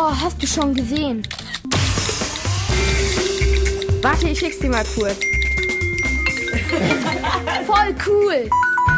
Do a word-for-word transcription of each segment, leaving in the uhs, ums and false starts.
Oh, hast du schon gesehen? Warte, ich schick's dir mal kurz. Voll cool!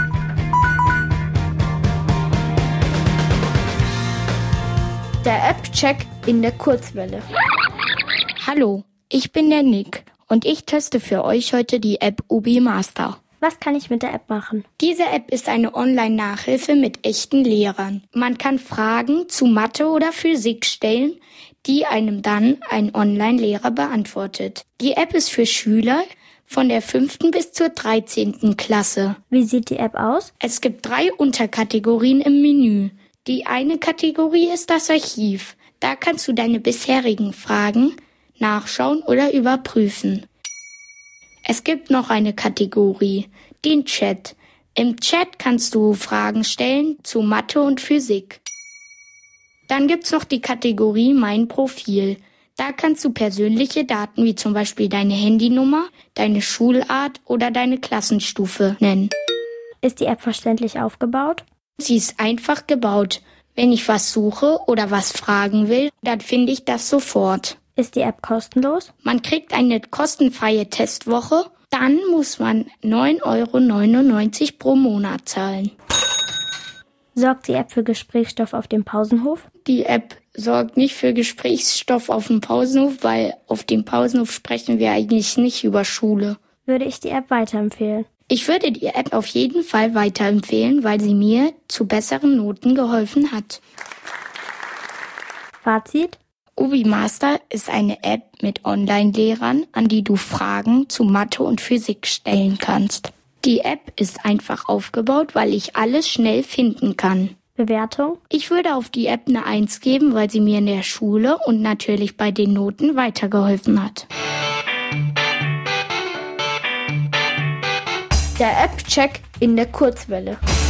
Der App-Check in der Kurzwelle. Hallo, ich bin der Nick und ich teste für euch heute die App Ubi Master. Was kann ich mit der App machen? Diese App ist eine Online-Nachhilfe mit echten Lehrern. Man kann Fragen zu Mathe oder Physik stellen, die einem dann ein Online-Lehrer beantwortet. Die App ist für Schüler von der fünften bis zur dreizehnten Klasse. Wie sieht die App aus? Es gibt drei Unterkategorien im Menü. Die eine Kategorie ist das Archiv. Da kannst du deine bisherigen Fragen nachschauen oder überprüfen. Es gibt noch eine Kategorie, den Chat. Im Chat kannst du Fragen stellen zu Mathe und Physik. Dann gibt's noch die Kategorie Mein Profil. Da kannst du persönliche Daten wie zum Beispiel deine Handynummer, deine Schulart oder deine Klassenstufe nennen. Ist die App verständlich aufgebaut? Sie ist einfach gebaut. Wenn ich was suche oder was fragen will, dann finde ich das sofort. Ist die App kostenlos? Man kriegt eine kostenfreie Testwoche, dann muss man neun Euro neunundneunzig pro Monat zahlen. Sorgt die App für Gesprächsstoff auf dem Pausenhof? Die App sorgt nicht für Gesprächsstoff auf dem Pausenhof, weil auf dem Pausenhof sprechen wir eigentlich nicht über Schule. Würde ich die App weiterempfehlen? Ich würde die App auf jeden Fall weiterempfehlen, weil sie mir zu besseren Noten geholfen hat. Fazit? Ubi Master ist eine App mit Online-Lehrern, an die du Fragen zu Mathe und Physik stellen kannst. Die App ist einfach aufgebaut, weil ich alles schnell finden kann. Bewertung? Ich würde auf die App eine eins geben, weil sie mir in der Schule und natürlich bei den Noten weitergeholfen hat. Der App-Check in der Kurzwelle.